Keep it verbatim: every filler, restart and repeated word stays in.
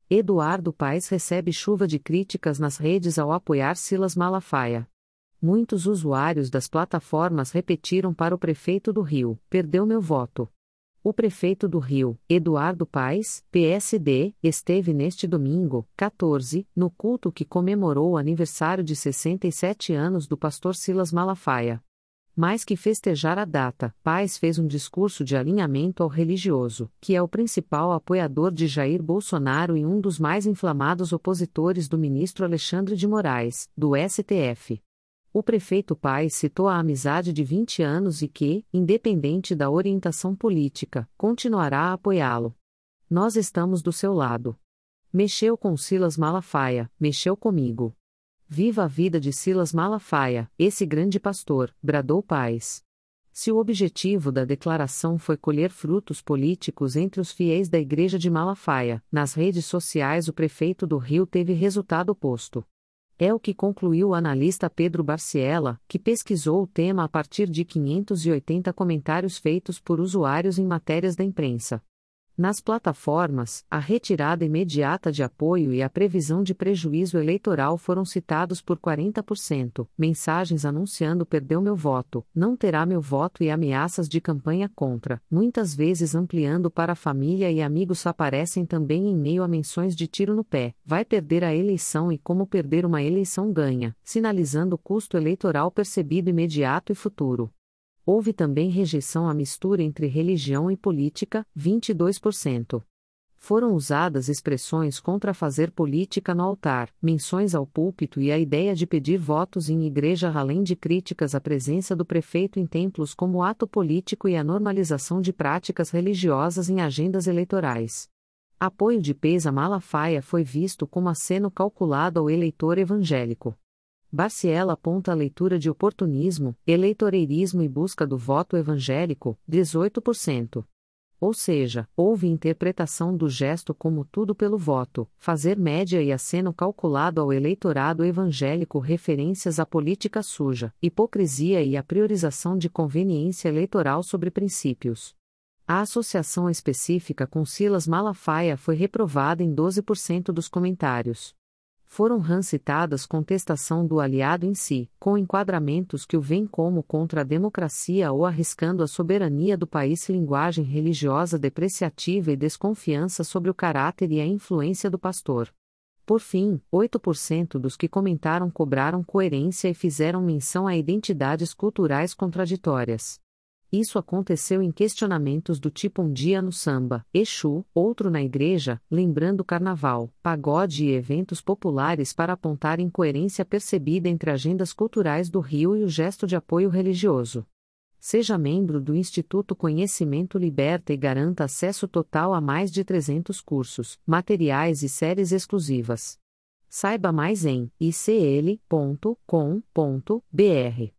Eduardo Paes recebe chuva de críticas nas redes ao apoiar Silas Malafaia. Muitos usuários das plataformas repetiram para o prefeito do Rio: perdeu meu voto. O prefeito do Rio, Eduardo Paes, P S D, esteve neste domingo, quatorze, no culto que comemorou o aniversário de sessenta e sete anos do pastor Silas Malafaia. Mais que festejar a data, Paes fez um discurso de alinhamento ao religioso, que é o principal apoiador de Jair Bolsonaro e um dos mais inflamados opositores do ministro Alexandre de Moraes, do S T F. O prefeito Paes citou a amizade de vinte anos e que, independente da orientação política, continuará a apoiá-lo. Nós estamos do seu lado. Mexeu com Silas Malafaia, mexeu comigo. Viva a vida de Silas Malafaia, esse grande pastor, bradou Paes. Se o objetivo da declaração foi colher frutos políticos entre os fiéis da Igreja de Malafaia, nas redes sociais o prefeito do Rio teve resultado oposto. É o que concluiu o analista Pedro Barciela, que pesquisou o tema a partir de quinhentos e oitenta comentários feitos por usuários em matérias da imprensa. Nas plataformas, a retirada imediata de apoio e a previsão de prejuízo eleitoral foram citados por quarenta por cento, mensagens anunciando perdeu meu voto, não terá meu voto e ameaças de campanha contra, muitas vezes ampliando para a família e amigos aparecem também em meio a menções de tiro no pé, vai perder a eleição e como perder uma eleição ganha, sinalizando o custo eleitoral percebido imediato e futuro. Houve também rejeição à mistura entre religião e política, vinte e dois por cento. Foram usadas expressões contra fazer política no altar, menções ao púlpito e a ideia de pedir votos em igreja, além de críticas à presença do prefeito em templos como ato político e a normalização de práticas religiosas em agendas eleitorais. Apoio de Paes a Malafaia foi visto como aceno calculado ao eleitor evangélico. Barciela aponta a leitura de oportunismo, eleitoreirismo e busca do voto evangélico, dezoito por cento. Ou seja, houve interpretação do gesto como tudo pelo voto, fazer média e aceno calculado ao eleitorado evangélico, referências à política suja, hipocrisia e a priorização de conveniência eleitoral sobre princípios. A associação específica com Silas Malafaia foi reprovada em doze por cento dos comentários. Foram citadas contestação do aliado em si, com enquadramentos que o veem como contra a democracia ou arriscando a soberania do país, linguagem religiosa depreciativa e desconfiança sobre o caráter e a influência do pastor. Por fim, oito por cento dos que comentaram cobraram coerência e fizeram menção a identidades culturais contraditórias. Isso aconteceu em questionamentos do tipo um dia no samba, Exu, outro na igreja, lembrando carnaval, pagode e eventos populares para apontar incoerência percebida entre agendas culturais do Rio e o gesto de apoio religioso. Seja membro do Instituto Conhecimento Liberta e garanta acesso total a mais de trezentos cursos, materiais e séries exclusivas. Saiba mais em i c l ponto com ponto b r.